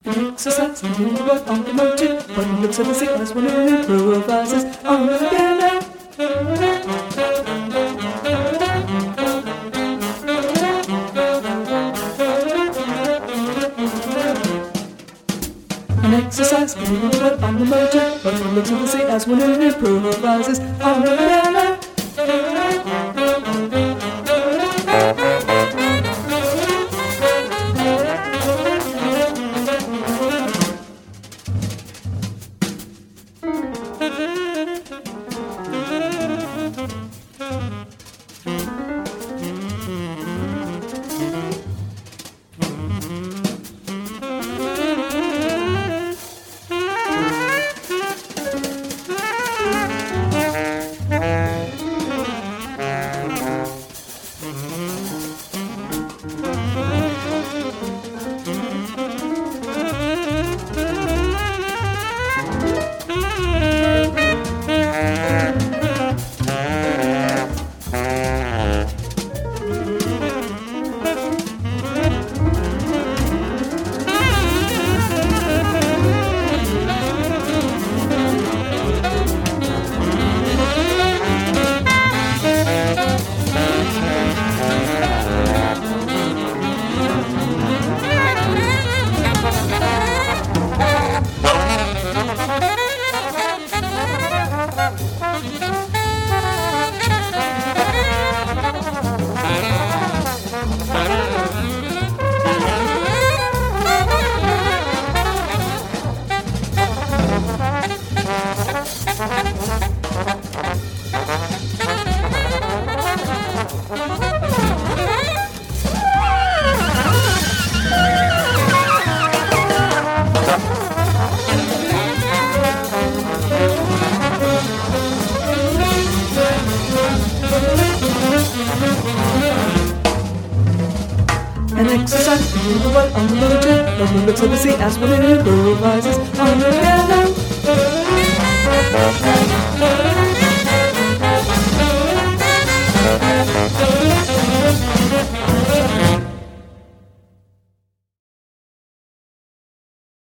Exercise, continue to work on the motive. When he looks at the sea, as one who improvises on the piano. An exercise, continue to work on the motive. When he looks at the sea, as one who improvises on the piano. An exercise, continue to work on the motive. When he looks at the sea, as one who improvises on the piano.